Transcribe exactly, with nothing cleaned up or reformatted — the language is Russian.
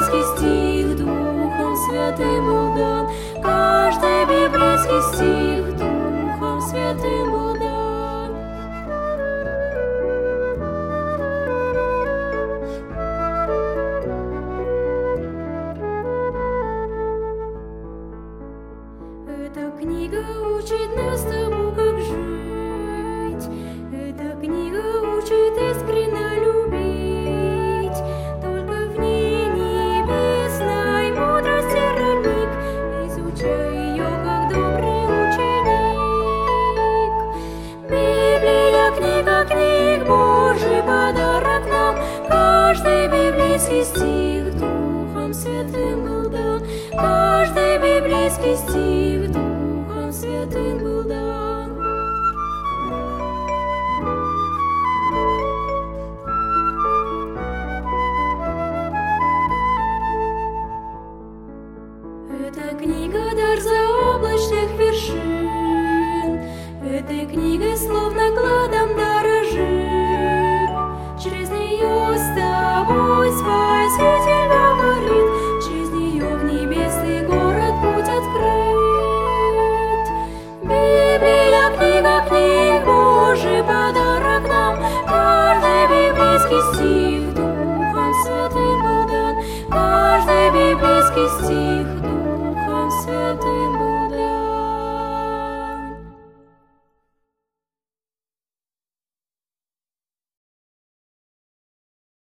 библейский стих Духом Святым был дан, каждый библейский стих Духом Святым был дан. Эта книга учит нас тому, как жить. Эта книга учит искренне любить. Только в ней небесной мудрости родник, изучай ее, как добрый ученик. Библия, книга книг, Божий подарок нам, каждый библейский стих